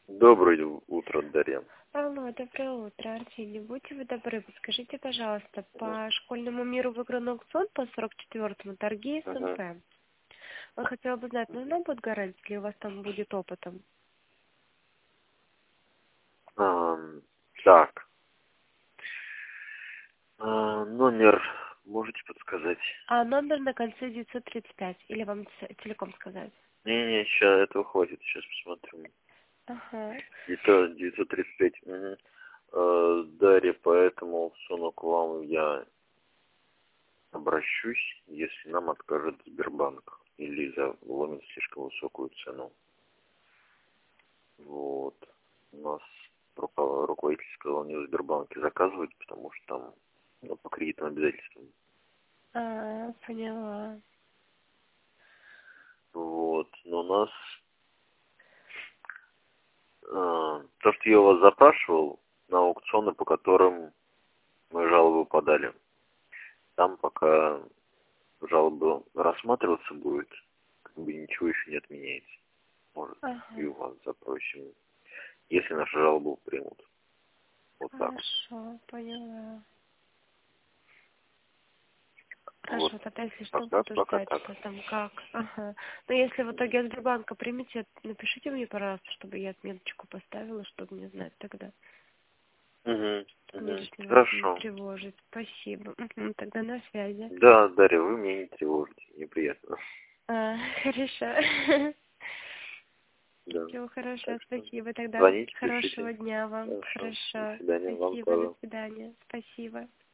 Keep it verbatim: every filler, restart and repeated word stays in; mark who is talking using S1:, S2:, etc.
S1: Доброе утро, Дарья.
S2: Алло, доброе утро, Арсений. Будьте вы добры, подскажите, пожалуйста,
S1: Мгм.
S2: по школьному миру выигран аукцион по сорок четвёртому торги
S1: Мгм.
S2: СМП. Вот хотела бы знать, нужна будет гарантия или у вас там будет опытом?
S1: Ам, так, а, номер можете подсказать?
S2: А номер на конце девятьсот тридцать пять, или вам ц- целиком сказать?
S1: Не-не, сейчас этого хватит, сейчас посмотрим.
S2: Ага.
S1: Это девятьсот тридцать пять. Мгм. Э, Дарья, по этому аукциону к вам я обращусь, если нам откажет Сбербанк или заломит слишком высокую цену. Вот. У нас руко- руководитель сказал не в Сбербанке заказывать, потому что там ну, по кредитным обязательствам.
S2: А, поняла.
S1: Вот. Но у нас э, то, что я у вас запрашивал на аукционы, по которым мы жалобу подали, там пока жалоба рассматриваться будет, как бы ничего еще не отменяется. Может, и
S2: Ага.
S1: у вас запросим, если нашу жалобу примут. Вот так вот.
S2: Хорошо, поняла.
S1: Вот.
S2: Хорошо, тогда если что,
S1: Пока,
S2: буду
S1: пока
S2: ждать,
S1: так.
S2: что там как. Ага. Но если в итоге от Сбербанка примете, напишите мне, пожалуйста, чтобы я отметочку поставила, чтобы мне знать тогда.
S1: Угу.
S2: Мне
S1: Угу.
S2: лишний раз не
S1: Хорошо.
S2: тревожить. Спасибо. Мгм, тогда на связи.
S1: Да, Дарья, вы меня не тревожите. Неприятно.
S2: А, хорошо.
S1: Да.
S2: Всего хорошо,
S1: Так что
S2: спасибо. Тогда
S1: звоните, пишите.
S2: хорошего дня вам.
S1: Хорошо. До
S2: Хорошо.
S1: свидания. Вам
S2: Спасибо, до
S1: тоже.
S2: свидания. Спасибо.